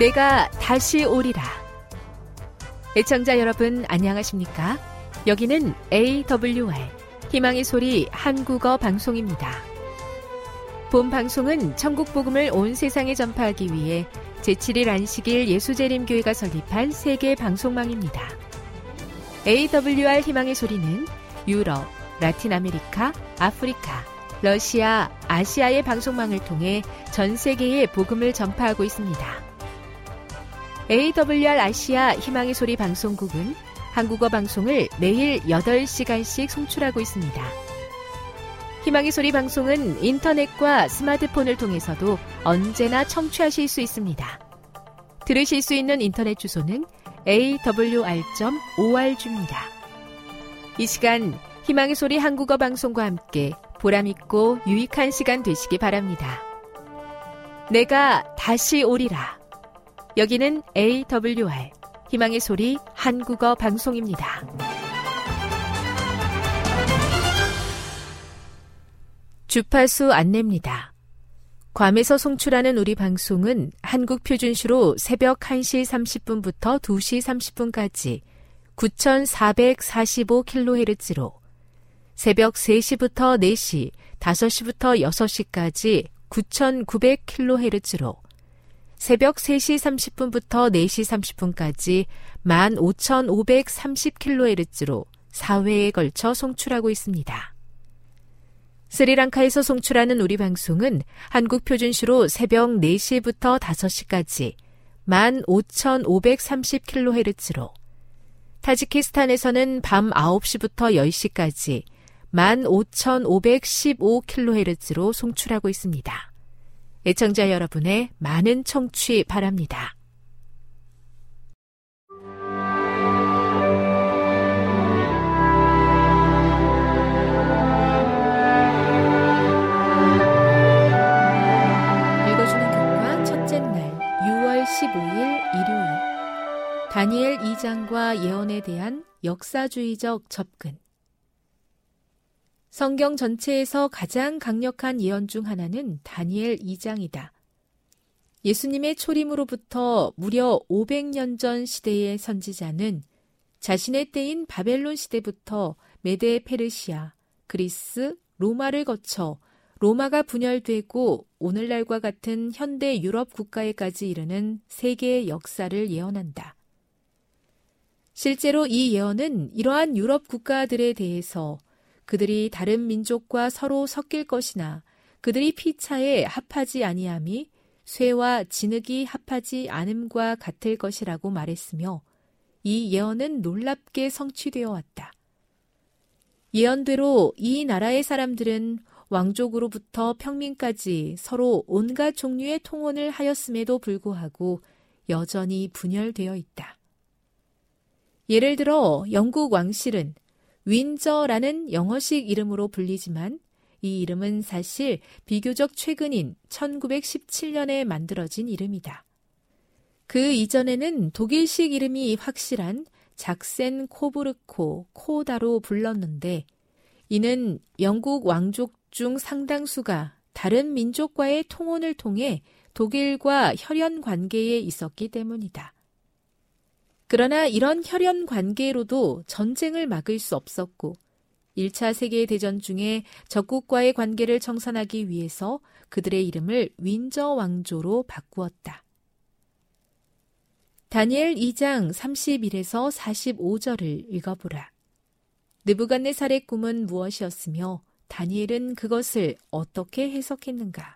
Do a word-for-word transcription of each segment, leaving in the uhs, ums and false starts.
내가 다시 오리라. 애청자 여러분 안녕하십니까? 여기는 에이더블유알 희망의 소리 한국어 방송입니다. 본 방송은 천국 복음을 온 세상에 전파하기 위해 제칠 일 안식일 예수재림교회가 설립한 세계 방송망입니다. 에이더블유알 희망의 소리는 유럽, 라틴 아메리카, 아프리카, 러시아, 아시아의 방송망을 통해 전 세계에 복음을 전파하고 있습니다. 에이더블유알 아시아 희망의 소리 방송국은 한국어 방송을 매일 여덟 시간씩 송출하고 있습니다. 희망의 소리 방송은 인터넷과 스마트폰을 통해서도 언제나 청취하실 수 있습니다. 들으실 수 있는 인터넷 주소는 에이더블유알 닷 오알지입니다. 이 시간 희망의 소리 한국어 방송과 함께 보람있고 유익한 시간 되시기 바랍니다. 내가 다시 오리라. 여기는 에이더블유알 희망의 소리 한국어 방송입니다. 주파수 안내입니다. 괌에서 송출하는 우리 방송은 한국 표준시로 새벽 한 시 삼십 분부터 두 시 삼십 분까지 구천사백사십오 킬로헤르츠로, 새벽 세 시부터 네 시, 다섯 시부터 여섯 시까지 구천구백 킬로헤르츠로, 새벽 세 시 삼십 분부터 네 시 삼십 분까지 만 오천오백삼십 킬로헤르츠로 사 회에 걸쳐 송출하고 있습니다. 스리랑카에서 송출하는 우리 방송은 한국 표준시로 새벽 네 시부터 다섯 시까지 만 오천오백삼십 킬로헤르츠로, 타지키스탄에서는 밤 아홉 시부터 열 시까지 만 오천오백십오 킬로헤르츠로 송출하고 있습니다. 애청자 여러분의 많은 청취 바랍니다. 읽어주는 교과 첫째 날 유월 십오일 일요일, 다니엘 이 장과 예언에 대한 역사주의적 접근. 성경 전체에서 가장 강력한 예언 중 하나는 다니엘 이 장이다. 예수님의 초림으로부터 무려 오백 년 전 시대의 선지자는 자신의 때인 바벨론 시대부터 메데 페르시아, 그리스, 로마를 거쳐 로마가 분열되고 오늘날과 같은 현대 유럽 국가에까지 이르는 세계의 역사를 예언한다. 실제로 이 예언은 이러한 유럽 국가들에 대해서 그들이 다른 민족과 서로 섞일 것이나 그들이 피차에 합하지 아니함이 쇠와 진흙이 합하지 않음과 같을 것이라고 말했으며, 이 예언은 놀랍게 성취되어 왔다. 예언대로 이 나라의 사람들은 왕족으로부터 평민까지 서로 온갖 종류의 통혼을 하였음에도 불구하고 여전히 분열되어 있다. 예를 들어 영국 왕실은 윈저라는 영어식 이름으로 불리지만 이 이름은 사실 비교적 최근인 천구백십칠 년에 만들어진 이름이다. 그 이전에는 독일식 이름이 확실한 작센 코부르코 코다로 불렀는데, 이는 영국 왕족 중 상당수가 다른 민족과의 통혼을 통해 독일과 혈연 관계에 있었기 때문이다. 그러나 이런 혈연 관계로도 전쟁을 막을 수 없었고, 일 차 세계대전 중에 적국과의 관계를 청산하기 위해서 그들의 이름을 윈저 왕조로 바꾸었다. 다니엘 이 장 삼십일에서 사십오 절을 읽어보라. 느부갓네살의 꿈은 무엇이었으며 다니엘은 그것을 어떻게 해석했는가?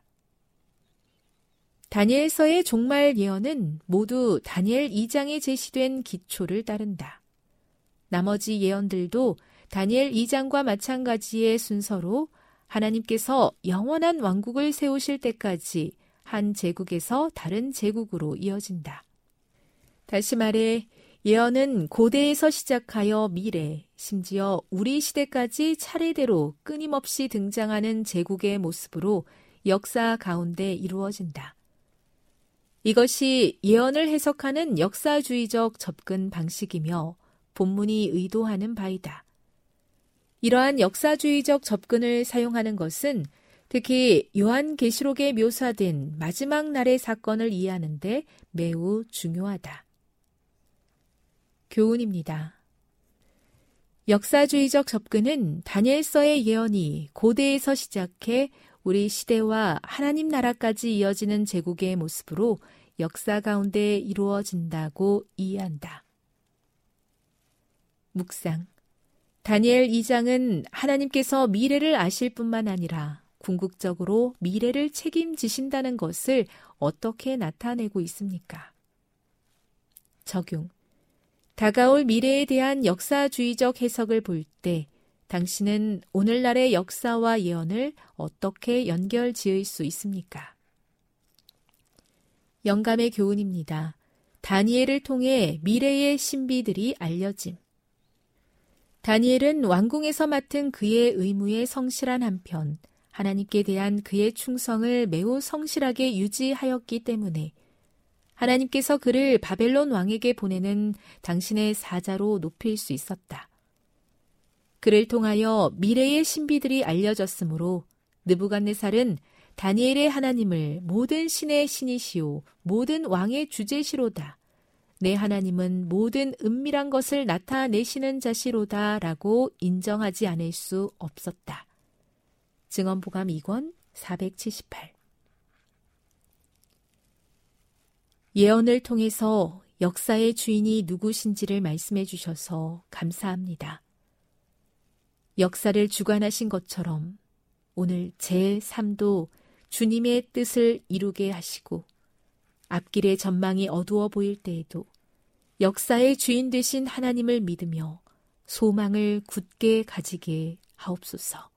다니엘서의 종말 예언은 모두 다니엘 이 장에 제시된 기초를 따른다. 나머지 예언들도 다니엘 이 장과 마찬가지의 순서로 하나님께서 영원한 왕국을 세우실 때까지 한 제국에서 다른 제국으로 이어진다. 다시 말해 예언은 고대에서 시작하여 미래, 심지어 우리 시대까지 차례대로 끊임없이 등장하는 제국의 모습으로 역사 가운데 이루어진다. 이것이 예언을 해석하는 역사주의적 접근 방식이며 본문이 의도하는 바이다. 이러한 역사주의적 접근을 사용하는 것은 특히 요한계시록에 묘사된 마지막 날의 사건을 이해하는 데 매우 중요하다. 교훈입니다. 역사주의적 접근은 다니엘서의 예언이 고대에서 시작해 우리 시대와 하나님 나라까지 이어지는 제국의 모습으로 역사 가운데 이루어진다고 이해한다. 묵상. 다니엘 이 장은 하나님께서 미래를 아실 뿐만 아니라 궁극적으로 미래를 책임지신다는 것을 어떻게 나타내고 있습니까? 적용. 다가올 미래에 대한 역사주의적 해석을 볼 때 당신은 오늘날의 역사와 예언을 어떻게 연결 지을 수 있습니까? 영감의 교훈입니다. 다니엘을 통해 미래의 신비들이 알려짐. 다니엘은 왕궁에서 맡은 그의 의무에 성실한 한편 하나님께 대한 그의 충성을 매우 성실하게 유지하였기 때문에 하나님께서 그를 바벨론 왕에게 보내는 당신의 사자로 높일 수 있었다. 그를 통하여 미래의 신비들이 알려졌으므로 느부갓네살은 다니엘의 하나님을 모든 신의 신이시오, 모든 왕의 주제시로다. 내 하나님은 모든 은밀한 것을 나타내시는 자시로다 라고 인정하지 않을 수 없었다. 증언보감 이 권 사백칠십팔. 예언을 통해서 역사의 주인이 누구신지를 말씀해 주셔서 감사합니다. 역사를 주관하신 것처럼 오늘 제 삶도 주님의 뜻을 이루게 하시고 앞길의 전망이 어두워 보일 때에도 역사의 주인 되신 하나님을 믿으며 소망을 굳게 가지게 하옵소서.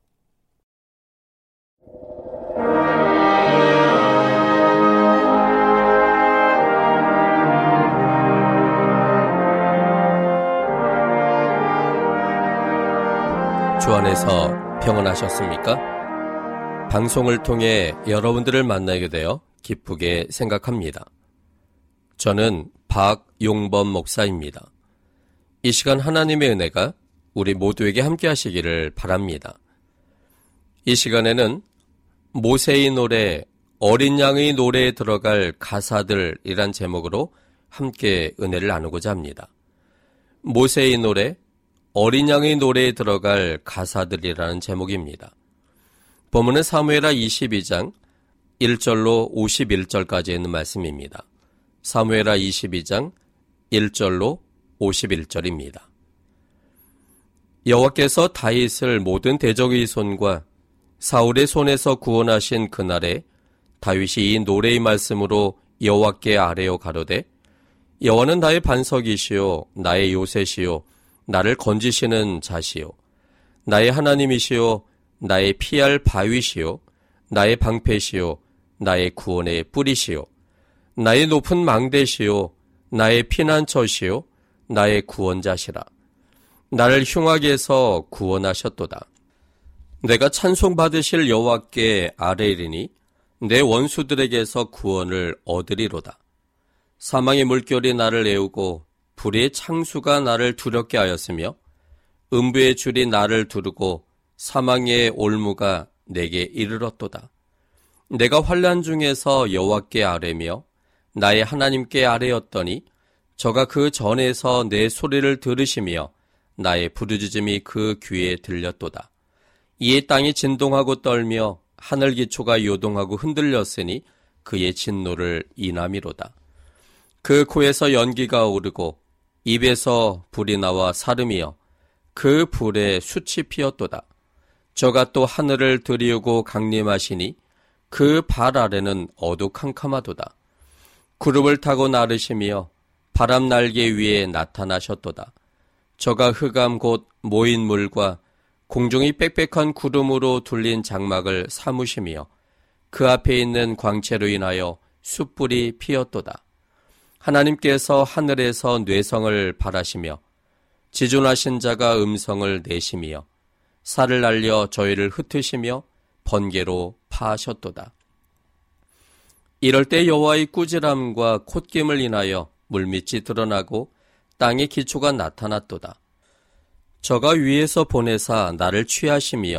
주 안에서 평안하셨습니까? 방송을 통해 여러분들을 만나게 되어 기쁘게 생각합니다. 저는 박용범 목사입니다. 이 시간 하나님의 은혜가 우리 모두에게 함께 하시기를 바랍니다. 이 시간에는 모세의 노래, 어린 양의 노래에 들어갈 가사들이란 제목으로 함께 은혜를 나누고자 합니다. 모세의 노래, 어린 양의 노래에 들어갈 가사들이라는 제목입니다. 본문은 사무엘하 이십이 장 일 절로 오십일 절까지 있는 말씀입니다. 사무엘하 이십이 장 일 절로 오십일 절입니다. 여호와께서 다윗을 모든 대적의 손과 사울의 손에서 구원하신 그날에 다윗이 이 노래의 말씀으로 여호와께 아뢰어 가로되 여호와는 나의 반석이시요 나의 요새시요 나를 건지시는 자시요 나의 하나님이시요 나의 피할 바위시요 나의 방패시요 나의 구원의 뿌리시요 나의 높은 망대시요 나의 피난처시요 나의 구원자시라. 나를 흉악에서 구원하셨도다. 내가 찬송받으실 여호와께 아뢰리니 내 원수들에게서 구원을 얻으리로다. 사망의 물결이 나를 애우고 불의 창수가 나를 두렵게 하였으며 음부의 줄이 나를 두르고 사망의 올무가 내게 이르렀도다. 내가 환난 중에서 여호와께 아뢰며 나의 하나님께 아뢰었더니 저가 그 전에서 내 소리를 들으시며 나의 부르짖음이 그 귀에 들렸도다. 이에 땅이 진동하고 떨며 하늘 기초가 요동하고 흔들렸으니 그의 진노를 인함이로다. 그 코에서 연기가 오르고 입에서 불이 나와 사름이여 그 불에 숯이 피었도다. 저가 또 하늘을 들이우고 강림하시니 그 발 아래는 어두캄캄하도다. 구름을 타고 나르시며 바람 날개 위에 나타나셨도다. 저가 흑암 곧 모인 물과 공중이 빽빽한 구름으로 둘린 장막을 사무시며 그 앞에 있는 광채로 인하여 숯불이 피었도다. 하나님께서 하늘에서 뇌성을 발하시며 지존하신 자가 음성을 내시며 살을 날려 저희를 흩으시며 번개로 파하셨도다. 이럴 때 여호와의 꾸지람과 콧김을 인하여 물밑이 드러나고 땅의 기초가 나타났도다. 저가 위에서 보내사 나를 취하시며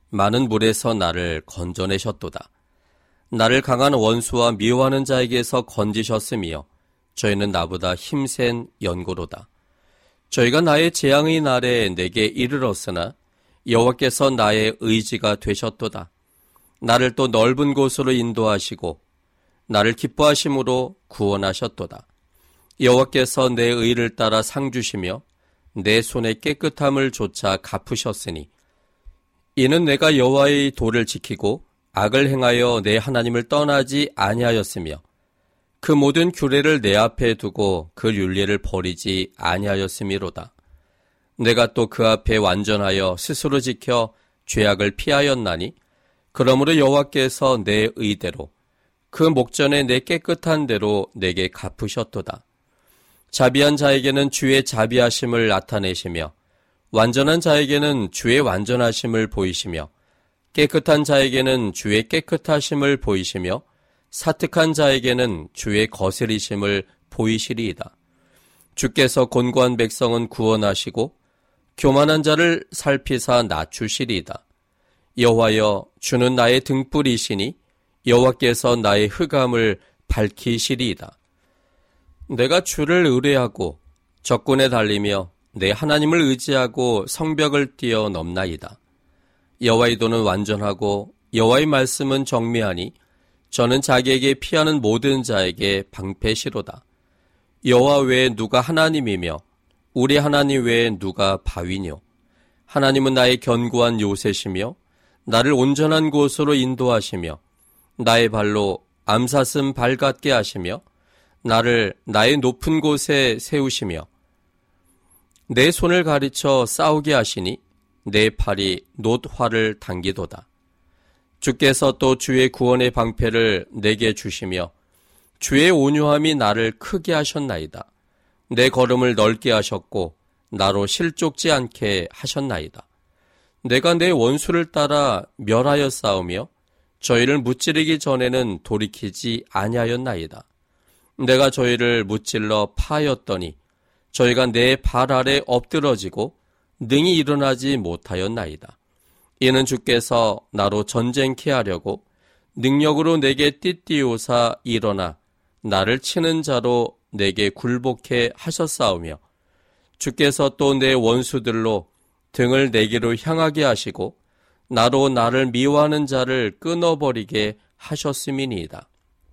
많은 물에서 나를 건져내셨도다. 나를 강한 원수와 미워하는 자에게서 건지셨으며 저희는 나보다 힘센 연고로다. 저희가 나의 재앙의 날에 내게 이르렀으나 여호와께서 나의 의지가 되셨도다. 나를 또 넓은 곳으로 인도하시고 나를 기뻐하심으로 구원하셨도다. 여호와께서 내 의를 따라 상 주시며 내 손의 깨끗함을 조차 갚으셨으니 이는 내가 여호와의 도를 지키고 악을 행하여 내 하나님을 떠나지 아니하였으며 그 모든 규례를 내 앞에 두고 그 율례를 버리지 아니하였음이로다. 내가 또 그 앞에 완전하여 스스로 지켜 죄악을 피하였나니 그러므로 여호와께서 내 의대로 그 목전에 내 깨끗한 대로 내게 갚으셨도다. 자비한 자에게는 주의 자비하심을 나타내시며 완전한 자에게는 주의 완전하심을 보이시며 깨끗한 자에게는 주의 깨끗하심을 보이시며 사특한 자에게는 주의 거스리심을 보이시리이다. 주께서 곤고한 백성은 구원하시고 교만한 자를 살피사 낮추시리이다. 여호와여, 주는 나의 등불이시니 여호와께서 나의 흑암을 밝히시리이다. 내가 주를 의뢰하고 적군에 달리며 내 하나님을 의지하고 성벽을 뛰어넘나이다. 여호와의 도는 완전하고 여호와의 말씀은 정미하니 저는 자기에게 피하는 모든 자에게 방패시로다. 여호와 외에 누가 하나님이며 우리 하나님 외에 누가 바위뇨. 하나님은 나의 견고한 요새시며 나를 온전한 곳으로 인도하시며 나의 발로 암사슴 발 같게 하시며 나를 나의 높은 곳에 세우시며 내 손을 가리쳐 싸우게 하시니 내 팔이 놋화를 당기도다. 주께서 또 주의 구원의 방패를 내게 주시며 주의 온유함이 나를 크게 하셨나이다. 내 걸음을 넓게 하셨고 나로 실족지 않게 하셨나이다. 내가 내 원수를 따라 멸하여 싸우며 저희를 무찌르기 전에는 돌이키지 아니하였나이다. 내가 저희를 무찔러 파하였더니 저희가 내 발 아래 엎드러지고 능히 일어나지 못하였나이다. 이는 주께서 나로 전쟁케 하려고 능력으로 내게 띠띠오사 일어나 나를 치는 자로 내게 굴복해 하셨사오며 주께서 또 내 원수들로 등을 내게로 향하게 하시고 나로 나를 미워하는 자를 끊어버리게 하셨음이니이다.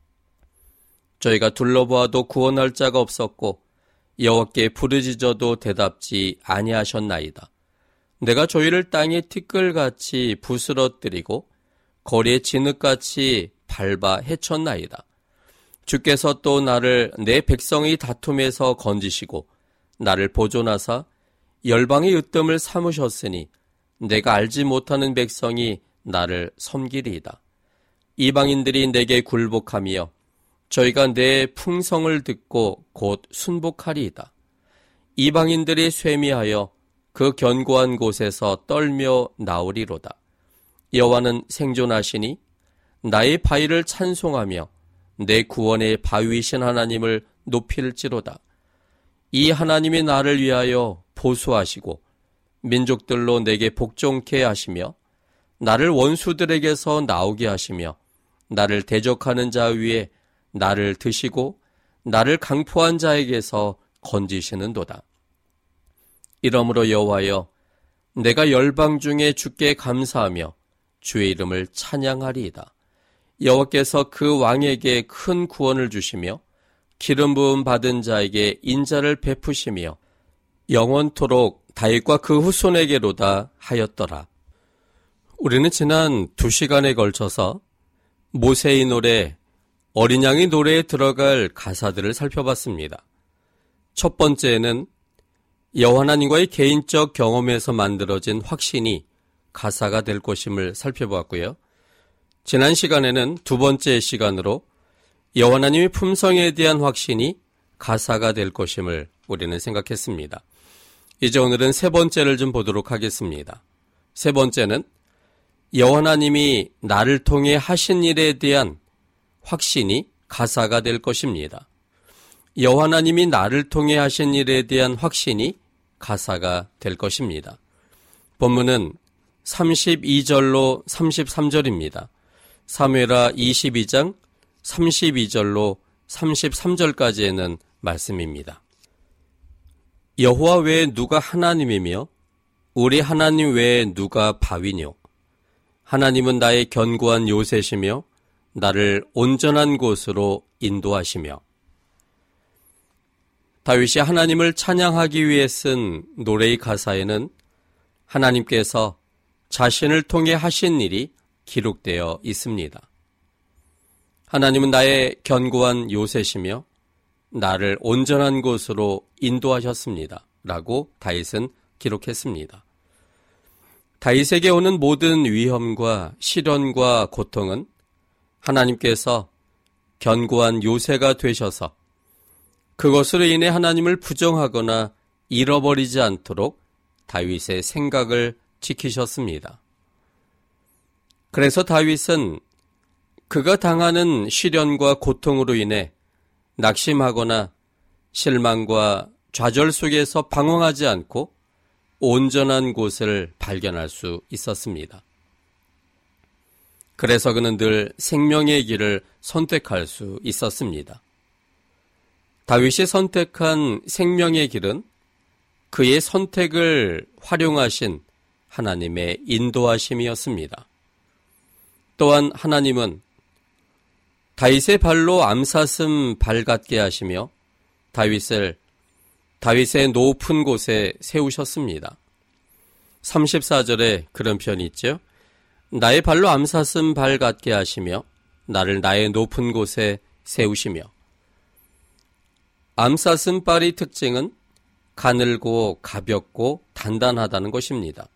저희가 둘러보아도 구원할 자가 없었고 여호와께 부르짖어도 대답지 아니하셨나이다. 내가 저희를 땅에 티끌같이 부스러뜨리고 거리에 진흙같이 밟아 헤쳤나이다. 주께서 또 나를 내 백성의 다툼에서 건지시고 나를 보존하사 열방의 으뜸을 삼으셨으니 내가 알지 못하는 백성이 나를 섬기리이다. 이방인들이 내게 굴복하며 저희가 내 풍성을 듣고 곧 순복하리이다. 이방인들이 쇠미하여 그 견고한 곳에서 떨며 나오리로다. 여호와는 생존하시니 나의 바위를 찬송하며 내 구원의 바위이신 하나님을 높일지로다. 이 하나님이 나를 위하여 보수하시고 민족들로 내게 복종케 하시며 나를 원수들에게서 나오게 하시며 나를 대적하는 자 위에 나를 드시고 나를 강포한 자에게서 건지시는도다. 이러므로 여호와여, 내가 열방 중에 주께 감사하며 주의 이름을 찬양하리이다. 여호와께서 그 왕에게 큰 구원을 주시며 기름 부음 받은 자에게 인자를 베푸시며 영원토록 다윗과 그 후손에게로다 하였더라. 우리는 지난 두 시간에 걸쳐서 모세의 노래, 어린 양의 노래에 들어갈 가사들을 살펴봤습니다. 첫 번째는 여호와 하나님과의 개인적 경험에서 만들어진 확신이 가사가 될 것임을 살펴보았고요. 지난 시간에는 두 번째 시간으로 여호와 하나님의 품성에 대한 확신이 가사가 될 것임을 우리는 생각했습니다. 이제 오늘은 세 번째를 좀 보도록 하겠습니다. 세 번째는 여호와 하나님이 나를 통해 하신 일에 대한 확신이 가사가 될 것입니다. 여호와 하나님이 나를 통해 하신 일에 대한 확신이 가사가 될 것입니다. 본문은 삼십이 절로 삼십삼 절입니다. 사무엘하 이십이 장 삼십이 절로 삼십삼 절까지에는 말씀입니다. 여호와 외에 누가 하나님이며 우리 하나님 외에 누가 바위뇨. 하나님은 나의 견고한 요새시며 나를 온전한 곳으로 인도하시며. 다윗이 하나님을 찬양하기 위해 쓴 노래의 가사에는 하나님께서 자신을 통해 하신 일이 기록되어 있습니다. 하나님은 나의 견고한 요새시며 나를 온전한 곳으로 인도하셨습니다. 라고 다윗은 기록했습니다. 다윗에게 오는 모든 위험과 시련과 고통은 하나님께서 견고한 요새가 되셔서 그것으로 인해 하나님을 부정하거나 잃어버리지 않도록 다윗의 생각을 지키셨습니다. 그래서 다윗은 그가 당하는 시련과 고통으로 인해 낙심하거나 실망과 좌절 속에서 방황하지 않고 온전한 곳을 발견할 수 있었습니다. 그래서 그는 늘 생명의 길을 선택할 수 있었습니다. 다윗이 선택한 생명의 길은 그의 선택을 활용하신 하나님의 인도하심이었습니다. 또한 하나님은 다윗의 발로 암사슴 발 같게 하시며 다윗을 다윗의 높은 곳에 세우셨습니다. 삼십사 절에 그런 편이 있죠. 나의 발로 암사슴 발 같게 하시며 나를 나의 높은 곳에 세우시며. 암사슴 발의 특징은 가늘고 가볍고 단단하다는 것입니다.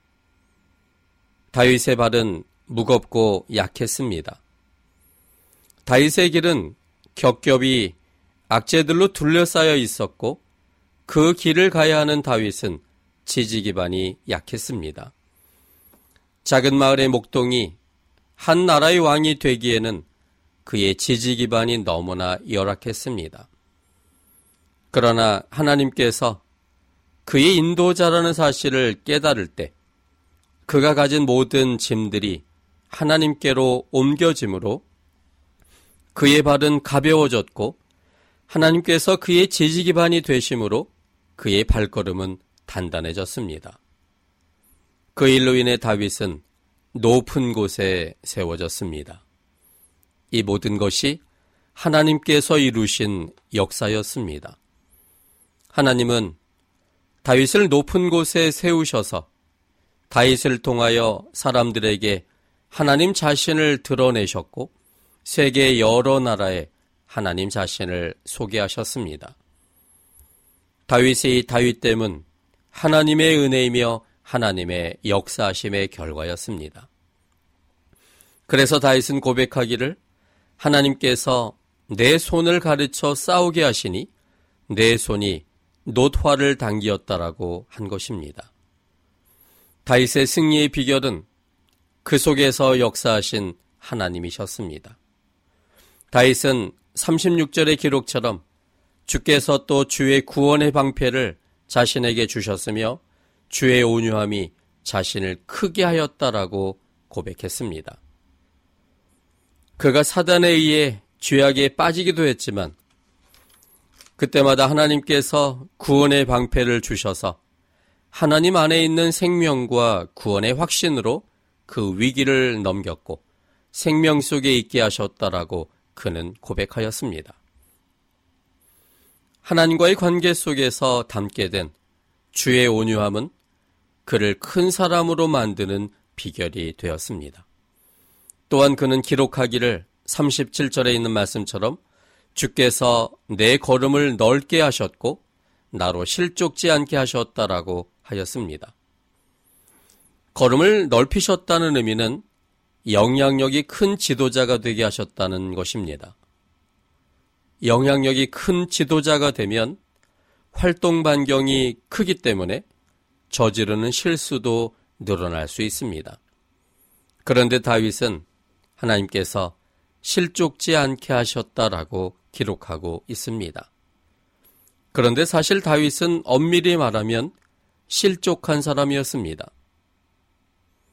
다윗의 발은 무겁고 약했습니다. 다윗의 길은 겹겹이 악재들로 둘러싸여 있었고 그 길을 가야 하는 다윗은 지지 기반이 약했습니다. 작은 마을의 목동이 한 나라의 왕이 되기에는 그의 지지 기반이 너무나 열악했습니다. 그러나 하나님께서 그의 인도자라는 사실을 깨달을 때 그가 가진 모든 짐들이 하나님께로 옮겨짐으로 그의 발은 가벼워졌고 하나님께서 그의 지지 기반이 되심으로 그의 발걸음은 단단해졌습니다. 그 일로 인해 다윗은 높은 곳에 세워졌습니다. 이 모든 것이 하나님께서 이루신 역사였습니다. 하나님은 다윗을 높은 곳에 세우셔서 다윗을 통하여 사람들에게 하나님 자신을 드러내셨고 세계 여러 나라에 하나님 자신을 소개하셨습니다. 다윗의 다윗됨은 하나님의 은혜이며 하나님의 역사하심의 결과였습니다. 그래서 다윗은 고백하기를 하나님께서 내 손을 가르쳐 싸우게 하시니 내 손이 놋화를 당기었다라고 한 것입니다. 다윗의 승리의 비결은 그 속에서 역사하신 하나님이셨습니다. 다윗은 삼십육 절의 기록처럼 주께서 또 주의 구원의 방패를 자신에게 주셨으며 주의 온유함이 자신을 크게 하였다라고 고백했습니다. 그가 사단에 의해 죄악에 빠지기도 했지만 그때마다 하나님께서 구원의 방패를 주셔서 하나님 안에 있는 생명과 구원의 확신으로 그 위기를 넘겼고 생명 속에 있게 하셨다라고 그는 고백하였습니다. 하나님과의 관계 속에서 담게 된 주의 온유함은 그를 큰 사람으로 만드는 비결이 되었습니다. 또한 그는 기록하기를 삼십칠 절에 있는 말씀처럼 주께서 내 걸음을 넓게 하셨고 나로 실족지 않게 하셨다라고 하였습니다. 걸음을 넓히셨다는 의미는 영향력이 큰 지도자가 되게 하셨다는 것입니다. 영향력이 큰 지도자가 되면 활동 반경이 크기 때문에 저지르는 실수도 늘어날 수 있습니다. 그런데 다윗은 하나님께서 실족지 않게 하셨다라고 기록하고 있습니다. 그런데 사실 다윗은 엄밀히 말하면 실족한 사람이었습니다.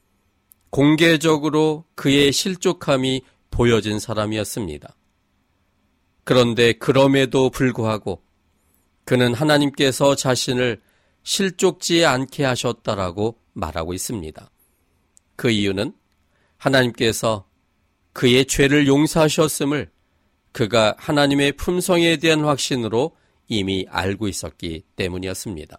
공개적으로 그의 실족함이 보여진 사람이었습니다. 그런데 그럼에도 불구하고 그는 하나님께서 자신을 실족지 않게 하셨다라고 말하고 있습니다. 그 이유는 하나님께서 그의 죄를 용서하셨음을 그가 하나님의 품성에 대한 확신으로 이미 알고 있었기 때문이었습니다.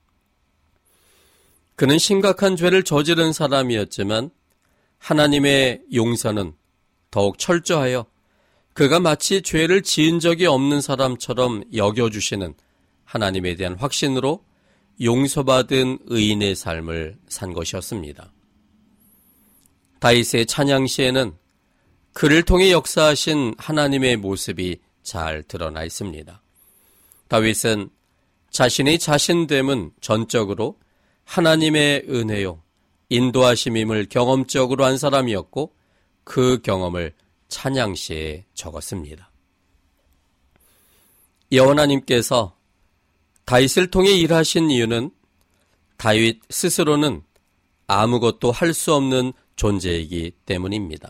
그는 심각한 죄를 저지른 사람이었지만 하나님의 용서는 더욱 철저하여 그가 마치 죄를 지은 적이 없는 사람처럼 여겨주시는 하나님에 대한 확신으로 용서받은 의인의 삶을 산 것이었습니다. 다윗의 찬양 시에는 그를 통해 역사하신 하나님의 모습이 잘 드러나 있습니다. 다윗은 자신의 자신됨은 전적으로 하나님의 은혜요, 인도하심임을 경험적으로 한 사람이었고 그 경험을 찬양시에 적었습니다. 여호와 하나님께서 다윗을 통해 일하신 이유는 다윗 스스로는 아무것도 할 수 없는 존재이기 때문입니다.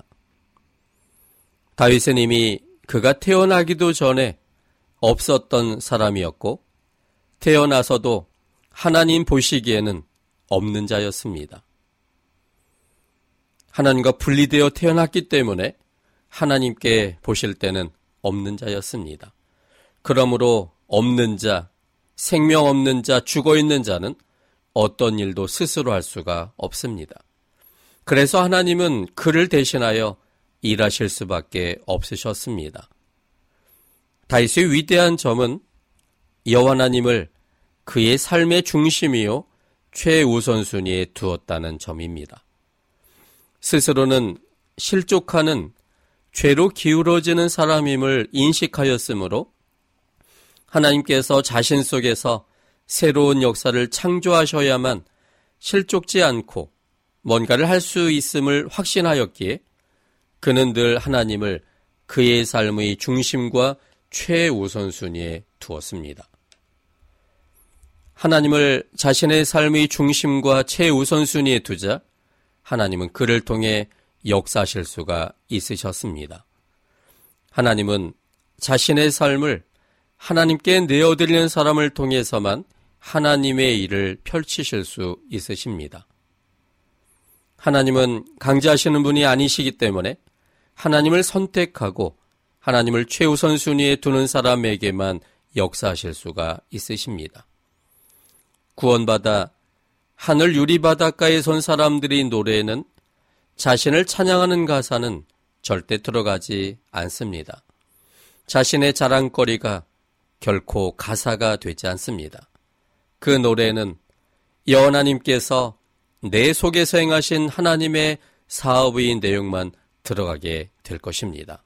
다윗은 이미 그가 태어나기도 전에 없었던 사람이었고 태어나서도 하나님 보시기에는 없는 자였습니다. 하나님과 분리되어 태어났기 때문에 하나님께 보실 때는 없는 자였습니다. 그러므로 없는 자, 생명 없는 자, 죽어있는 자는 어떤 일도 스스로 할 수가 없습니다. 그래서 하나님은 그를 대신하여 일하실 수밖에 없으셨습니다. 다윗의 위대한 점은 여호와 하나님을 그의 삶의 중심이요 최우선순위에 두었다는 점입니다. 스스로는 실족하는 죄로 기울어지는 사람임을 인식하였으므로 하나님께서 자신 속에서 새로운 역사를 창조하셔야만 실족지 않고 뭔가를 할 수 있음을 확신하였기에 그는 늘 하나님을 그의 삶의 중심과 최우선순위에 두었습니다. 하나님을 자신의 삶의 중심과 최우선순위에 두자 하나님은 그를 통해 역사하실 수가 있으셨습니다. 하나님은 자신의 삶을 하나님께 내어드리는 사람을 통해서만 하나님의 일을 펼치실 수 있으십니다. 하나님은 강제하시는 분이 아니시기 때문에 하나님을 선택하고 하나님을 최우선 순위에 두는 사람에게만 역사하실 수가 있으십니다. 구원받아 하늘 유리바닷가에 선 사람들의 노래에는 자신을 찬양하는 가사는 절대 들어가지 않습니다. 자신의 자랑거리가 결코 가사가 되지 않습니다. 그 노래는 여호와 하나님께서 내 속에서 행하신 하나님의 사업의 내용만 들어가게 될 것입니다.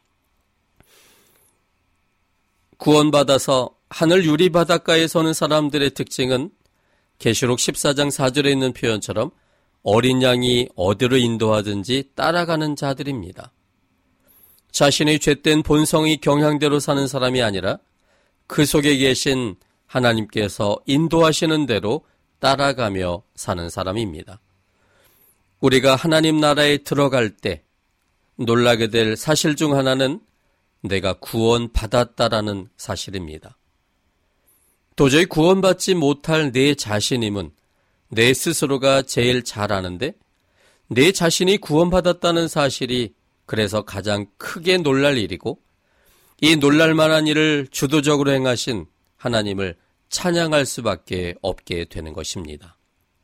구원받아서 하늘 유리바닷가에 서는 사람들의 특징은 계시록 십사 장 사 절에 있는 표현처럼 어린 양이 어디로 인도하든지 따라가는 자들입니다. 자신의 죄된 본성의 경향대로 사는 사람이 아니라 그 속에 계신 하나님께서 인도하시는 대로 따라가며 사는 사람입니다. 우리가 하나님 나라에 들어갈 때 놀라게 될 사실 중 하나는 내가 구원받았다라는 사실입니다. 도저히 구원받지 못할 내 자신임은 내 스스로가 제일 잘 아는데 내 자신이 구원받았다는 사실이 그래서 가장 크게 놀랄 일이고 이 놀랄 만한 일을 주도적으로 행하신 하나님을 찬양할 수밖에 없게 되는 것입니다.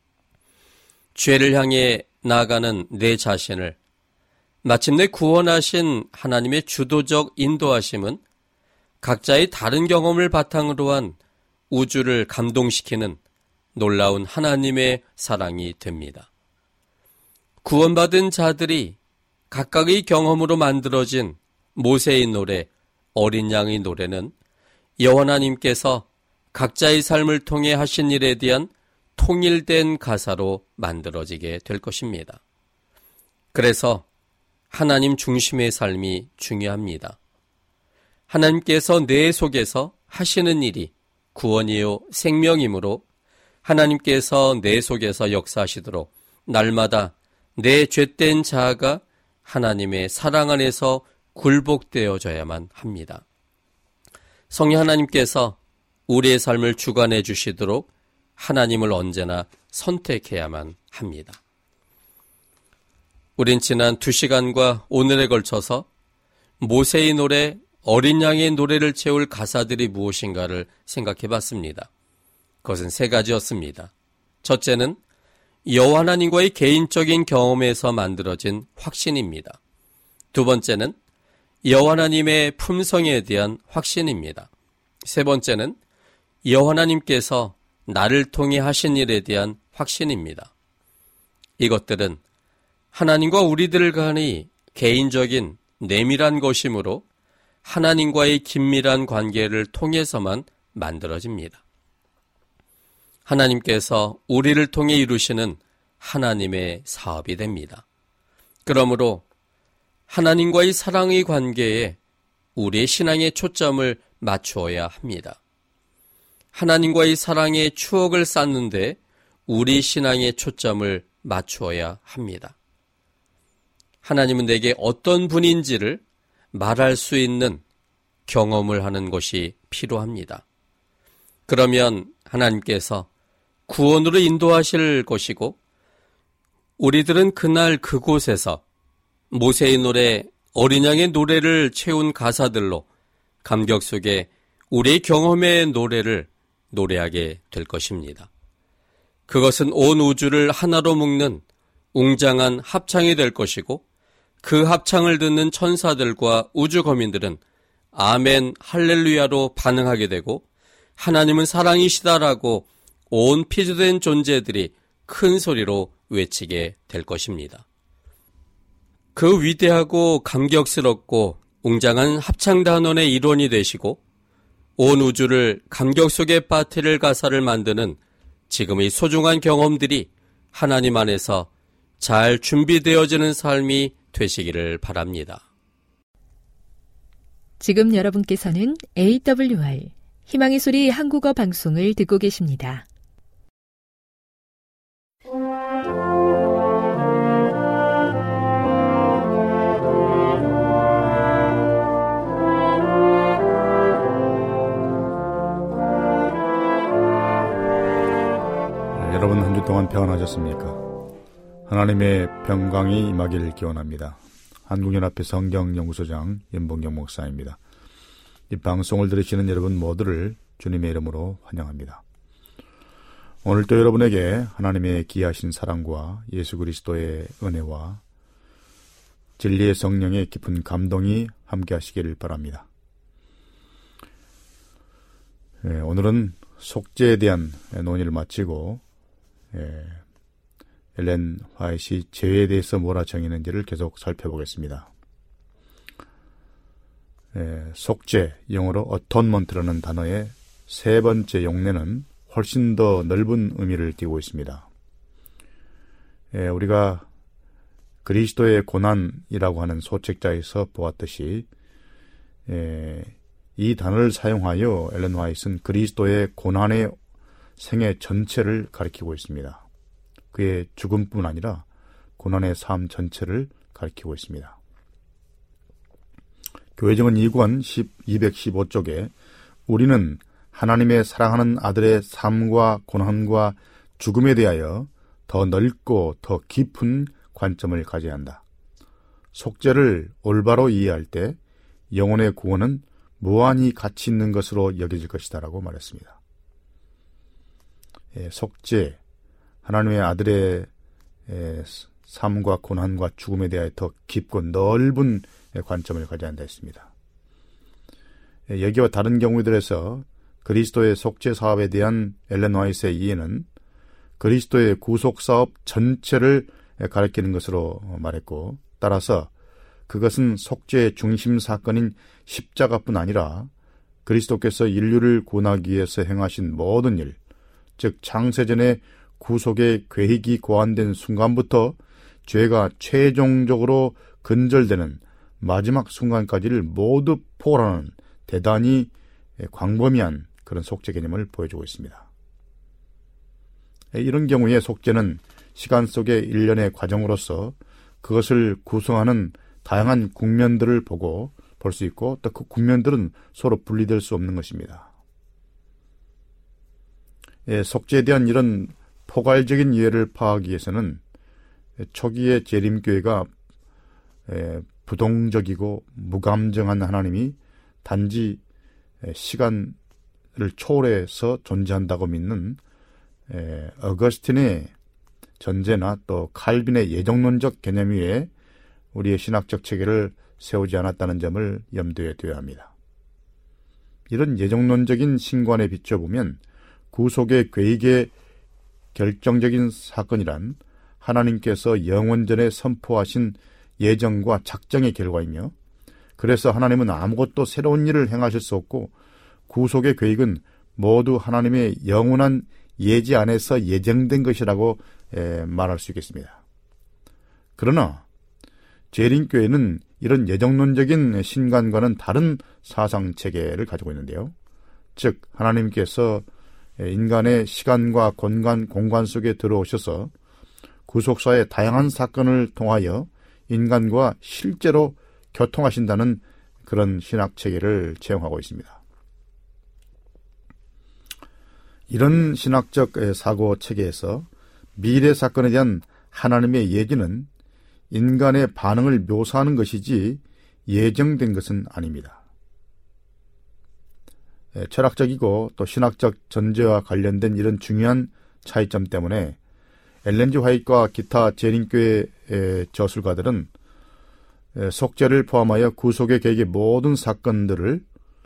죄를 향해 나아가는 내 자신을 마침내 구원하신 하나님의 주도적 인도하심은 각자의 다른 경험을 바탕으로 한 우주를 감동시키는 놀라운 하나님의 사랑이 됩니다. 구원받은 자들이 각각의 경험으로 만들어진 모세의 노래, 어린 양의 노래는 여호와 하나님께서 각자의 삶을 통해 하신 일에 대한 통일된 가사로 만들어지게 될 것입니다. 그래서 하나님 중심의 삶이 중요합니다. 하나님께서 내 속에서 하시는 일이 구원이요 생명이므로 하나님께서 내 속에서 역사하시도록 날마다 내 죄된 자아가 하나님의 사랑 안에서 굴복되어져야만 합니다. 성령 하나님께서 우리의 삶을 주관해 주시도록 하나님을 언제나 선택해야만 합니다. 우린 지난 두 시간과 오늘에 걸쳐서 모세의 노래, 어린 양의 노래를 채울 가사들이 무엇인가를 생각해 봤습니다. 그것은 세 가지였습니다. 첫째는 여호와 하나님과의 개인적인 경험에서 만들어진 확신입니다. 두 번째는 여호와 하나님의 품성에 대한 확신입니다. 세 번째는 여호와 하나님께서 나를 통해 하신 일에 대한 확신입니다. 이것들은 하나님과 우리들 간의 개인적인 내밀한 것이므로 하나님과의 긴밀한 관계를 통해서만 만들어집니다. 하나님께서 우리를 통해 이루시는 하나님의 사업이 됩니다. 그러므로 하나님과의 사랑의 관계에 우리의 신앙의 초점을 맞추어야 합니다. 하나님과의 사랑의 추억을 쌓는데 우리 신앙의 초점을 맞추어야 합니다. 하나님은 내게 어떤 분인지를 말할 수 있는 경험을 하는 것이 필요합니다. 그러면 하나님께서 구원으로 인도하실 것이고 우리들은 그날 그곳에서 모세의 노래, 어린 양의 노래를 채운 가사들로 감격 속에 우리의 경험의 노래를 노래하게 될 것입니다. 그것은 온 우주를 하나로 묶는 웅장한 합창이 될 것이고 그 합창을 듣는 천사들과 우주 거민들은 아멘 할렐루야로 반응하게 되고 하나님은 사랑이시다라고 온 피조된 존재들이 큰 소리로 외치게 될 것입니다. 그 위대하고 감격스럽고 웅장한 합창단원의 일원이 되시고 온 우주를 감격 속에 빠뜨릴 가사를 만드는 지금의 소중한 경험들이 하나님 안에서 잘 준비되어지는 삶이 되시기를 바랍니다. 지금 여러분께서는 에이더블유알 희망의 소리 한국어 방송을 듣고 계십니다. 여러분 한 주 동안 평안하셨습니까? 하나님의 평강이 임하기를 기원합니다. 한국연합회 성경연구소장 연봉경 목사입니다. 이 방송을 들으시는 여러분 모두를 주님의 이름으로 환영합니다. 오늘도 여러분에게 하나님의 귀하신 사랑과 예수 그리스도의 은혜와 진리의 성령의 깊은 감동이 함께 하시기를 바랍니다. 예, 오늘은 속죄에 대한 논의를 마치고 예, 엘렌 화이트이 죄에 대해서 뭐라 정의했는지를 계속 살펴보겠습니다. 예, 속죄, 영어로 atonement라는 단어의 세 번째 용례는 훨씬 더 넓은 의미를 띠고 있습니다. 예, 우리가 그리스도의 고난이라고 하는 소책자에서 보았듯이 예, 이 단어를 사용하여 엘렌 화이트는 그리스도의 고난의 생애 전체를 가리키고 있습니다. 그의 죽음뿐 아니라 고난의 삶 전체를 가리키고 있습니다. 교회정은 이 권 이백십오 쪽에 우리는 하나님의 사랑하는 아들의 삶과 고난과 죽음에 대하여 더 넓고 더 깊은 관점을 가져야 한다. 속죄를 올바로 이해할 때 영혼의 구원은 무한히 가치 있는 것으로 여겨질 것이다 라고 말했습니다. 예, 속죄, 하나님의 아들의 예, 삶과 고난과 죽음에 대하여 더 깊고 넓은 관점을 가져야 한다 했습니다. 예, 여기와 다른 경우들에서 그리스도의 속죄 사업에 대한 엘렌 화이트의 이해는 그리스도의 구속 사업 전체를 가리키는 것으로 말했고, 따라서 그것은 속죄의 중심 사건인 십자가뿐 아니라 그리스도께서 인류를 구원하기 위해서 행하신 모든 일, 즉 창세전의 구속의 계획이 고안된 순간부터 죄가 최종적으로 근절되는 마지막 순간까지를 모두 포괄하는 대단히 광범위한 그런 속죄 개념을 보여주고 있습니다. 이런 경우에 속죄는 시간 속의 일련의 과정으로서 그것을 구성하는 다양한 국면들을 보고 볼 수 있고 또 그 국면들은 서로 분리될 수 없는 것입니다. 예, 속죄에 대한 이런 포괄적인 이해를 파악하기 위해서는 초기의 재림교회가 예, 부동적이고 무감정한 하나님이 단지 시간을 초월해서 존재한다고 믿는 에, 어거스틴의 전제나 또 칼빈의 예정론적 개념 위에 우리의 신학적 체계를 세우지 않았다는 점을 염두에 둬야 합니다. 이런 예정론적인 신관에 비춰보면 구속의 괴익의 결정적인 사건이란 하나님께서 영원전에 선포하신 예정과 작정의 결과이며, 그래서 하나님은 아무것도 새로운 일을 행하실 수 없고 구속의 계획은 모두 하나님의 영원한 예지 안에서 예정된 것이라고 에, 말할 수 있겠습니다. 그러나 재림교회는 이런 예정론적인 신관과는 다른 사상체계를 가지고 있는데요. 즉 하나님께서 인간의 시간과 공간, 공간 속에 들어오셔서 구속사의 다양한 사건을 통하여 인간과 실제로 교통하신다는 그런 신학체계를 채용하고 있습니다. 이런 신학적 사고체계에서 미래 사건에 대한 하나님의 예지는 인간의 반응을 묘사하는 것이지 예정된 것은 아닙니다. 철학적이고 또 신학적 전제와 관련된 이런 중요한 차이점 때문에 엘렌 지 화이트와 기타 재림교회의 저술가들은 속죄를 포함하여 구속의 계획의 모든 사건들을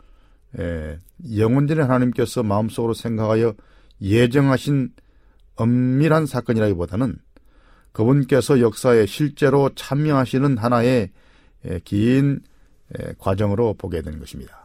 영원전에 하나님께서 마음속으로 생각하여 예정하신 엄밀한 사건이라기보다는 그분께서 역사에 실제로 참여하시는 하나의 긴 과정으로 보게 된 것입니다.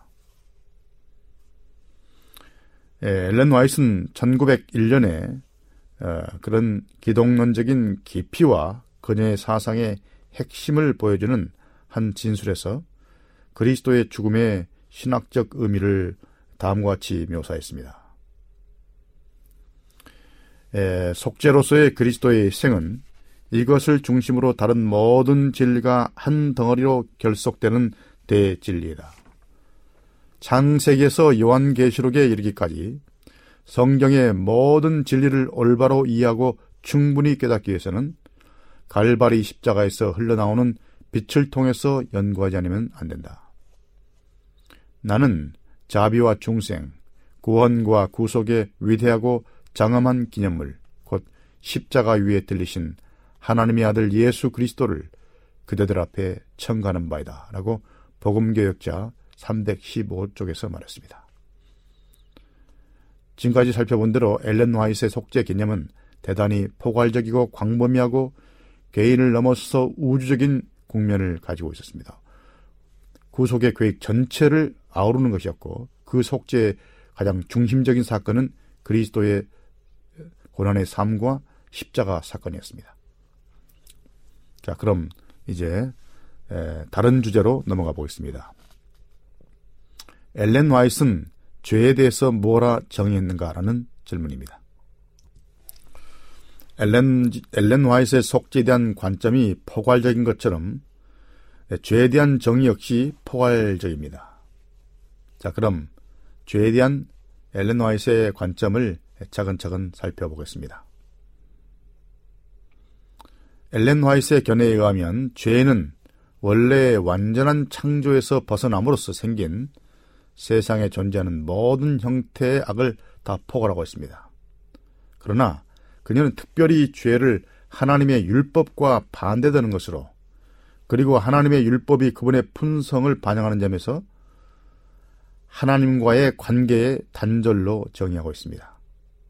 엘렌 화이트는 천구백일 년에 그런 기독론적인 깊이와 그녀의 사상의 핵심을 보여주는 한 진술에서 그리스도의 죽음의 신학적 의미를 다음과 같이 묘사했습니다. 에, 속죄로서의 그리스도의 희생은 이것을 중심으로 다른 모든 진리가 한 덩어리로 결속되는 대진리이다. 창세기에서 요한계시록에 이르기까지 성경의 모든 진리를 올바로 이해하고 충분히 깨닫기 위해서는 갈바리 십자가에서 흘러나오는 빛을 통해서 연구하지 않으면 안 된다. 나는 자비와 중생, 구원과 구속의 위대하고 장엄한 기념물, 곧 십자가 위에 들리신 하나님의 아들 예수 그리스도를 그대들 앞에 청가하는 바이다 라고 복음교역자 삼백십오 쪽에서 말했습니다. 지금까지 살펴본 대로 엘렌 화이트의 속죄 개념은 대단히 포괄적이고 광범위하고 개인을 넘어서 우주적인 국면을 가지고 있었습니다. 구속의 계획 전체를 아우르는 것이었고 그 속죄의 가장 중심적인 사건은 그리스도의 고난의 삶과 십자가 사건이었습니다. 자, 그럼 이제 다른 주제로 넘어가 보겠습니다. 엘렌 화이트는 죄에 대해서 뭐라 정의했는가라는 질문입니다. 엘렌, 엘렌 화이트의 속죄에 대한 관점이 포괄적인 것처럼 죄에 대한 정의 역시 포괄적입니다. 자, 그럼 죄에 대한 엘렌 화이트의 관점을 차근차근 살펴보겠습니다. 엘렌 화이트의 견해에 의하면 죄는 원래 완전한 창조에서 벗어남으로써 생긴 세상에 존재하는 모든 형태의 악을 다 포괄하고 있습니다. 그러나 그녀는 특별히 죄를 하나님의 율법과 반대되는 것으로, 그리고 하나님의 율법이 그분의 품성을 반영하는 점에서 하나님과의 관계의 단절로 정의하고 있습니다.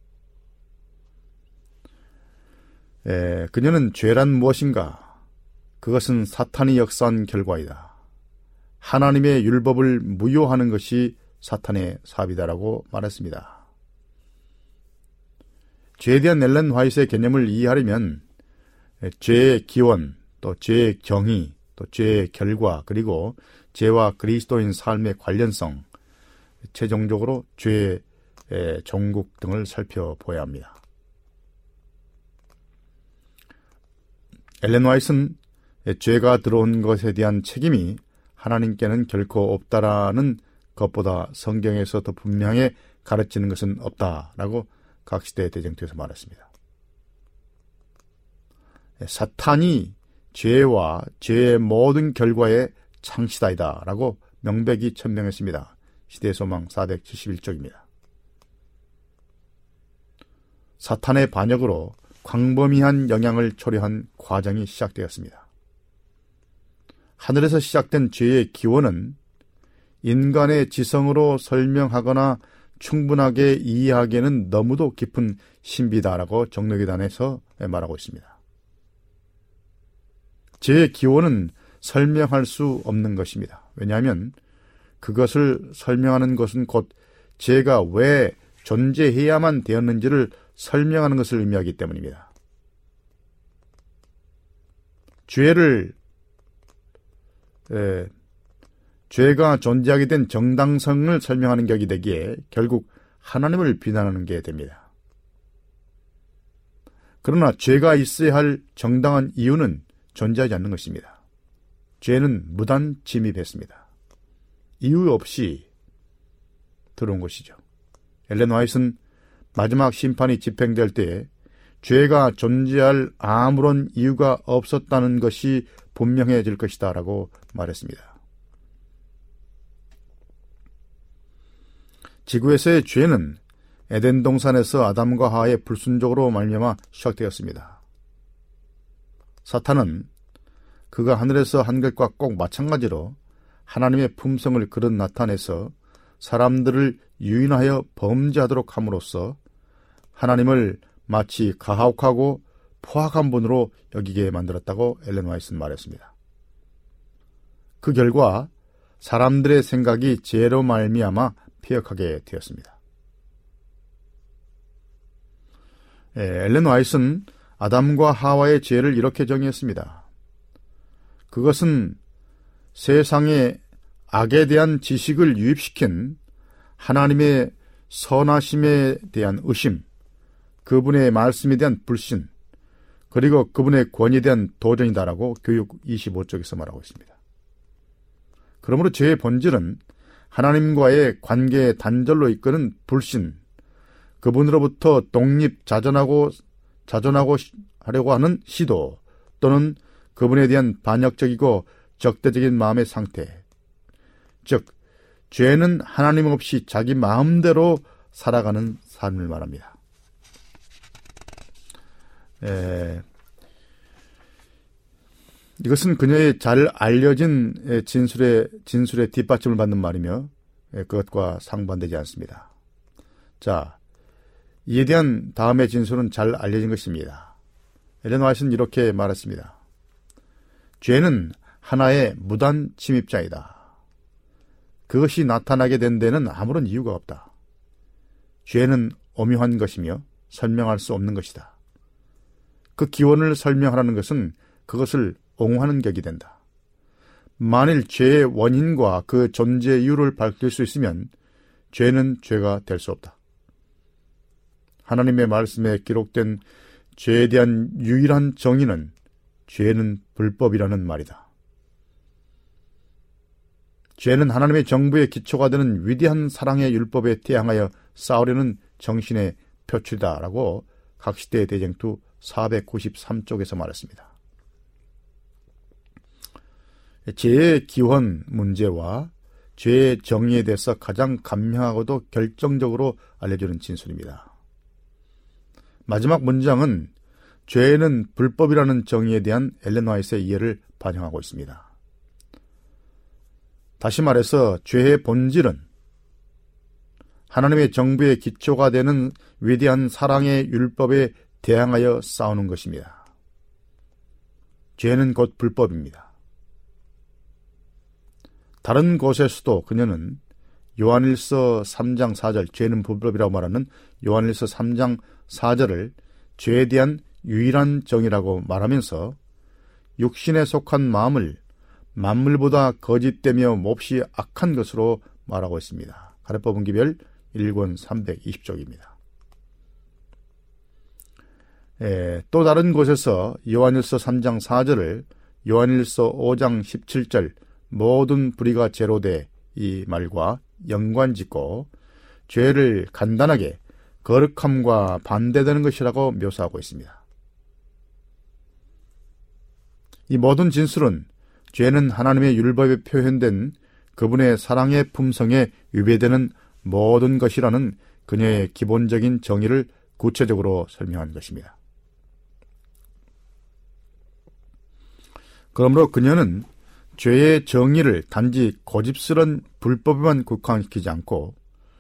에, 그녀는 죄란 무엇인가? 그것은 사탄이 역사한 결과이다. 하나님의 율법을 무효하는 것이 사탄의 사업이다라고 말했습니다. 죄에 대한 엘렌 화이트의 개념을 이해하려면 죄의 기원, 또 죄의 경위, 또 죄의 결과, 그리고 죄와 그리스도인 삶의 관련성, 최종적으로 죄의 종국 등을 살펴보아야 합니다. 엘렌 화이트는 죄가 들어온 것에 대한 책임이 하나님께는 결코 없다라는 것보다 성경에서 더 분명히 가르치는 것은 없다라고 각 시대 대쟁투에서 말했습니다. 사탄이 죄와 죄의 모든 결과의 창시자이다라고 명백히 천명했습니다. 시대소망 사백칠십일 쪽입니다. 사탄의 반역으로 광범위한 영향을 초래한 과정이 시작되었습니다. 하늘에서 시작된 죄의 기원은 인간의 지성으로 설명하거나 충분하게 이해하기에는 너무도 깊은 신비다라고 정력의단에서 말하고 있습니다. 죄의 기원은 설명할 수 없는 것입니다. 왜냐하면 그것을 설명하는 것은 곧 죄가 왜 존재해야만 되었는지를 설명하는 것을 의미하기 때문입니다. 죄를 에, 죄가 존재하게 된 정당성을 설명하는 격이 되기에 결국 하나님을 비난하는 게 됩니다. 그러나 죄가 있어야 할 정당한 이유는 존재하지 않는 것입니다. 죄는 무단 침입했습니다. 이유 없이 들어온 것이죠. 엘렌 화이트는 마지막 심판이 집행될 때에 죄가 존재할 아무런 이유가 없었다는 것이 분명해질 것이다 라고 말했습니다. 지구에서의 죄는 에덴 동산에서 아담과 하와의 불순종으로 말미암아 시작되었습니다. 사탄은 그가 하늘에서 한 것과 꼭 마찬가지로 하나님의 품성을 그릇 나타내서 사람들을 유인하여 범죄하도록 함으로써 하나님을 마치 가혹하고 포악한 분으로 여기게 만들었다고 엘렌 화이트는 말했습니다. 그 결과 사람들의 생각이 죄로 말미암아 폐역하게 되었습니다. 예, 엘렌 화이트는 아담과 하와의 죄를 이렇게 정의했습니다. 그것은 세상에 악에 대한 지식을 유입시킨 하나님의 선하심에 대한 의심, 그분의 말씀에 대한 불신, 그리고 그분의 권위에 대한 도전이다라고 교육 이십오 쪽에서 말하고 있습니다. 그러므로 죄의 본질은 하나님과의 관계의 단절로 이끄는 불신, 그분으로부터 독립 자전하고 자존하고 하려고 하는 시도, 또는 그분에 대한 반역적이고 적대적인 마음의 상태, 즉 죄는 하나님 없이 자기 마음대로 살아가는 삶을 말합니다. 에, 이것은 그녀의 잘 알려진 진술의, 진술의 뒷받침을 받는 말이며 그것과 상반되지 않습니다. 자, 이에 대한 다음의 진술은 잘 알려진 것입니다. 엘렌 화이트는 이렇게 말했습니다. 죄는 하나의 무단 침입자이다. 그것이 나타나게 된 데는 아무런 이유가 없다. 죄는 오묘한 것이며 설명할 수 없는 것이다. 그 기원을 설명하라는 것은 그것을 옹호하는 격이 된다. 만일 죄의 원인과 그 존재 이유를 밝힐 수 있으면 죄는 죄가 될 수 없다. 하나님의 말씀에 기록된 죄에 대한 유일한 정의는 죄는 불법이라는 말이다. 죄는 하나님의 정부의 기초가 되는 위대한 사랑의 율법에 대항하여 싸우려는 정신의 표출이다라고 각시대 대쟁투 사백구십삼 쪽에서 말했습니다. 죄의 기원 문제와 죄의 정의에 대해서 가장 간명하고도 결정적으로 알려주는 진술입니다. 마지막 문장은 죄는 불법이라는 정의에 대한 엘렌 화이트의 이해를 반영하고 있습니다. 다시 말해서 죄의 본질은 하나님의 정부의 기초가 되는 위대한 사랑의 율법에 대항하여 싸우는 것입니다. 죄는 곧 불법입니다. 다른 곳에서도 그녀는 요한일서 삼 장 사 절, 죄는 불법이라고 말하는 요한일서 삼 장 사 절을 죄에 대한 유일한 정의라고 말하면서 육신에 속한 마음을 만물보다 거짓되며 몹시 악한 것으로 말하고 있습니다. 가래법 분기별 일 권 삼백이십 쪽입니다. 에, 또 다른 곳에서 요한일서 삼 장 사 절을 요한일서 오 장 십칠 절 모든 불의가 제로돼 이 말과 연관짓고 죄를 간단하게 거룩함과 반대되는 것이라고 묘사하고 있습니다. 이 모든 진술은 죄는 하나님의 율법에 표현된 그분의 사랑의 품성에 위배되는 모든 것이라는 그녀의 기본적인 정의를 구체적으로 설명한 것입니다. 그러므로 그녀는 죄의 정의를 단지 고집스런 불법에만 국한시키지 않고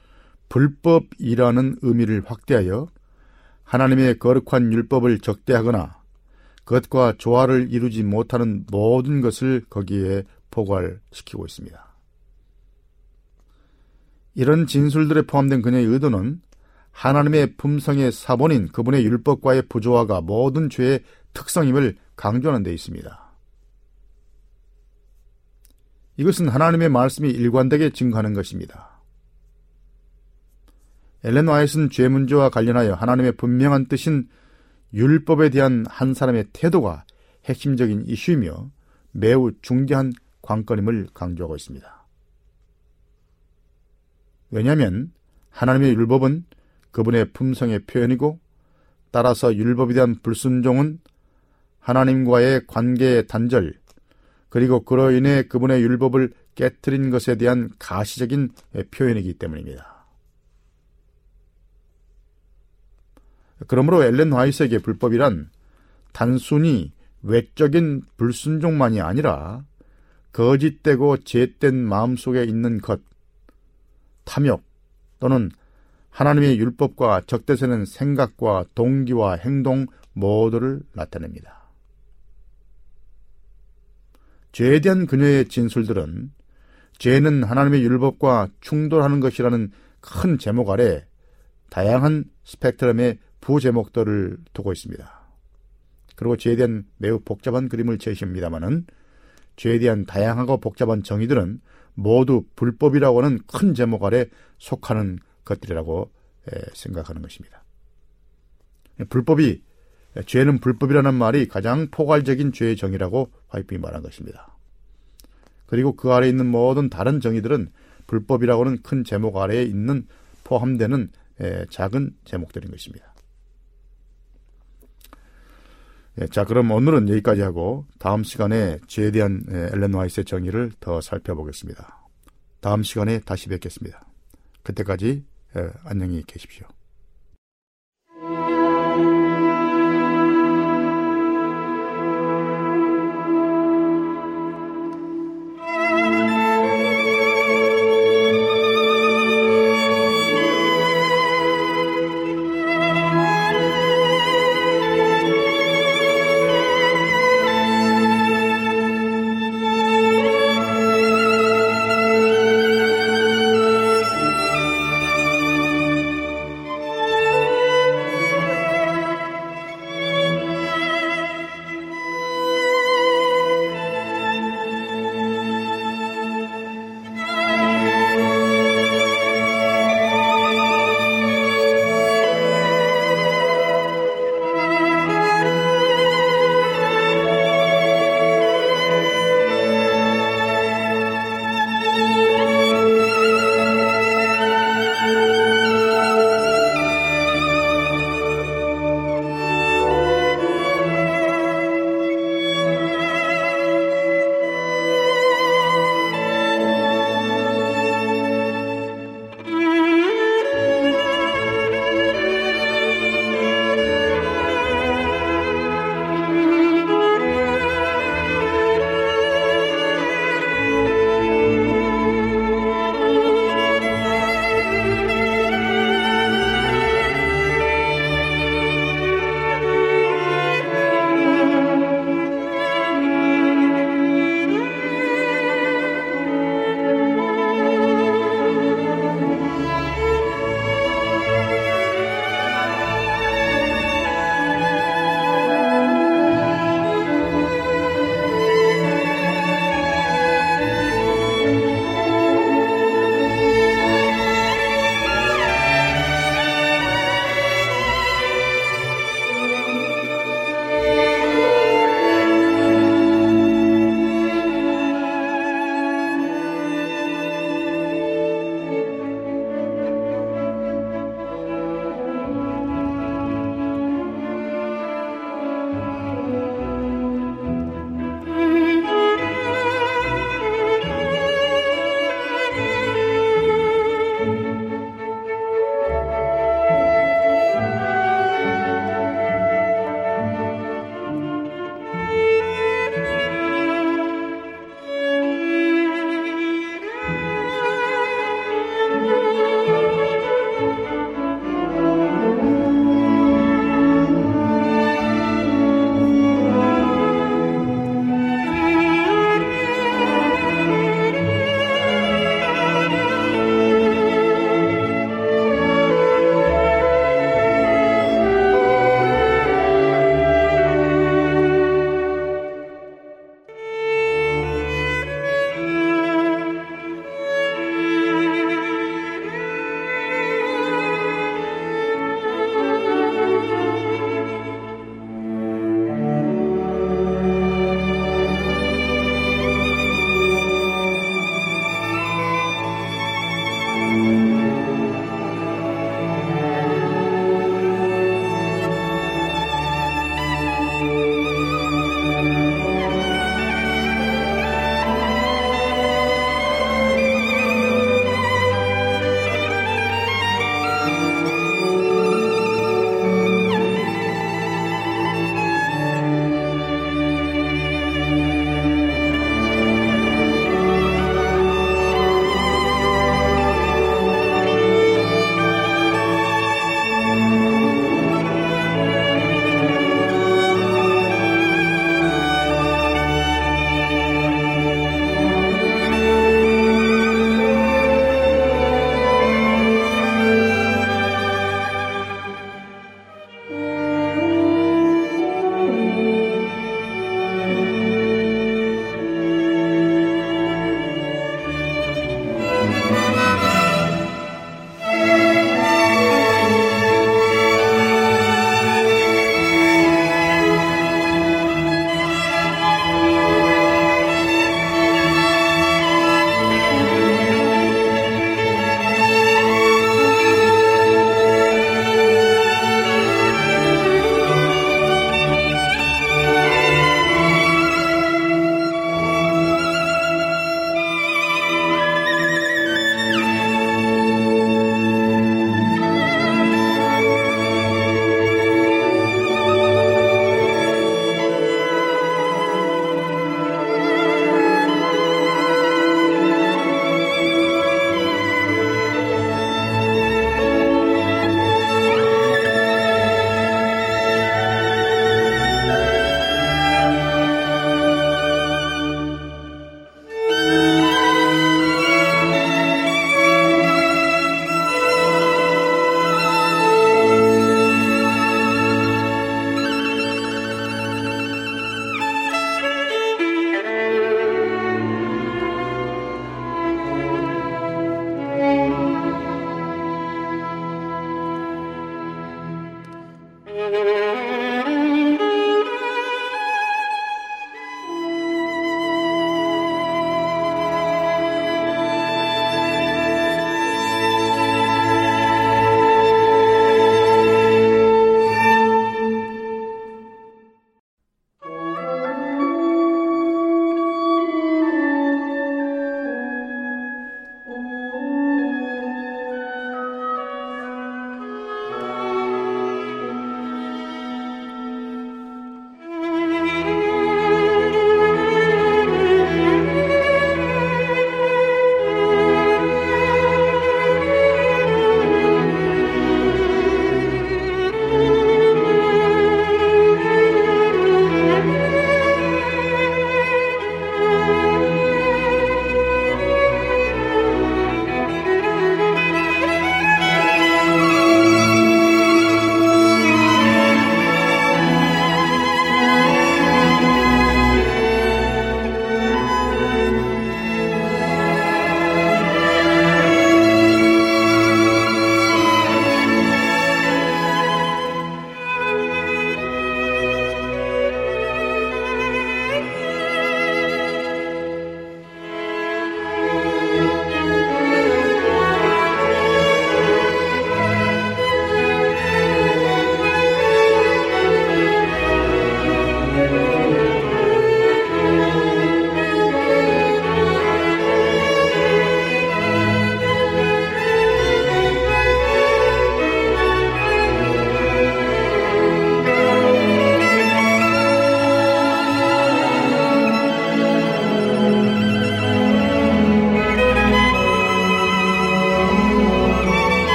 불법이라는 의미를 확대하여 하나님의 거룩한 율법을 적대하거나 그것과 조화를 이루지 못하는 모든 것을 거기에 포괄시키고 있습니다. 이런 진술들에 포함된 그녀의 의도는 하나님의 품성의 사본인 그분의 율법과의 부조화가 모든 죄의 특성임을 강조하는 데 있습니다. 이것은 하나님의 말씀이 일관되게 증거하는 것입니다. 엘렌 화이트는 죄 문제와 관련하여 하나님의 분명한 뜻인 율법에 대한 한 사람의 태도가 핵심적인 이슈이며 매우 중대한 관건임을 강조하고 있습니다. 왜냐하면 하나님의 율법은 그분의 품성의 표현이고 따라서 율법에 대한 불순종은 하나님과의 관계의 단절 그리고 그로 인해 그분의 율법을 깨트린 것에 대한 가시적인 표현이기 때문입니다. 그러므로 엘렌 화이트에게 불법이란 단순히 외적인 불순종만이 아니라 거짓되고 죄된 마음속에 있는 것, 탐욕 또는 하나님의 율법과 적대되는 생각과 동기와 행동 모두를 나타냅니다. 죄에 대한 그녀의 진술들은 죄는 하나님의 율법과 충돌하는 것이라는 큰 제목 아래 다양한 스펙트럼의 부제목들을 두고 있습니다. 그리고 죄에 대한 매우 복잡한 그림을 제시합니다마는 죄에 대한 다양하고 복잡한 정의들은 모두 불법이라고 하는 큰 제목 아래 속하는 것들이라고 생각하는 것입니다. 불법이 죄는 불법이라는 말이 가장 포괄적인 죄의 정의라고 화이트가 말한 것입니다. 그리고 그 아래에 있는 모든 다른 정의들은 불법이라고 하는 큰 제목 아래에 있는 포함되는 작은 제목들인 것입니다. 자, 그럼 오늘은 여기까지 하고 다음 시간에 죄에 대한 엘렌 화이트의 정의를 더 살펴보겠습니다. 다음 시간에 다시 뵙겠습니다. 그때까지 안녕히 계십시오.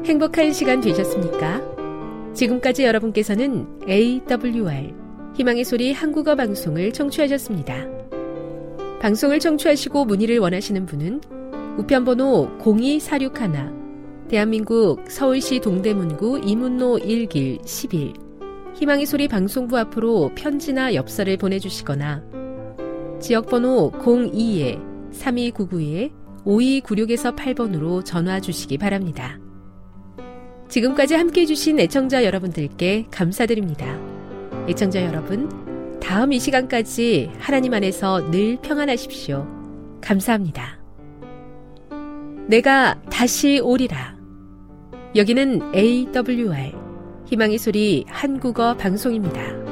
행복한 시간 되셨습니까? 지금까지 여러분께서는 에이더블유알 희망의 소리 한국어 방송을 청취하셨습니다. 방송을 청취하시고 문의를 원하시는 분은 우편번호 공이사육일 대한민국 서울시 동대문구 이문로 일 길 십일 희망의 소리 방송부 앞으로 편지나 엽서를 보내주시거나 지역번호 공이 삼이구구 오이구육에서 팔 번으로 전화 주시기 바랍니다. 지금까지 함께해 주신 애청자 여러분들께 감사드립니다. 애청자 여러분, 다음 이 시간까지 하나님 안에서 늘 평안하십시오. 감사합니다. 내가 다시 오리라. 여기는 에이더블유알 희망의 소리 한국어 방송입니다.